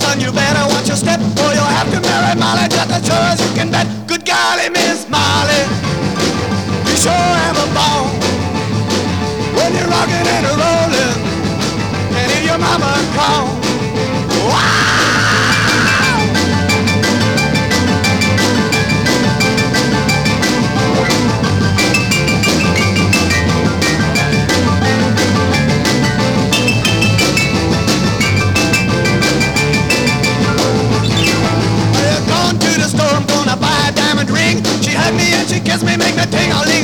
son, you better watch your step, or you'll have to marry Molly, just as sure as you can bet. Good golly, Miss Molly, you sure have a ball when you're rocking and rolling, and hear your mama call. Wow! She hugged me and she kissed me, make me ting-a-ling.